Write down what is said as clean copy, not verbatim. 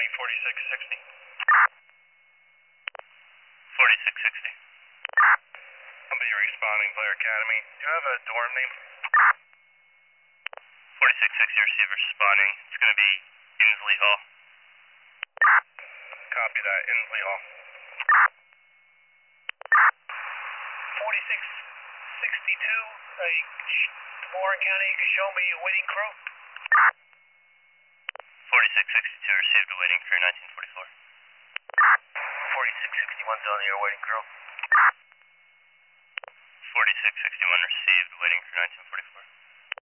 4660. 4660. Company responding, Blair Academy. Do you have a dorm name? 4660 receiver responding. It's going to be Inslee Hall. Copy that, Inslee Hall. 4662, Warren County, you can show me your waiting crew? 4662 received a waiting crew 1944. 4661's on your waiting crew. 4661 received waiting crew 1944.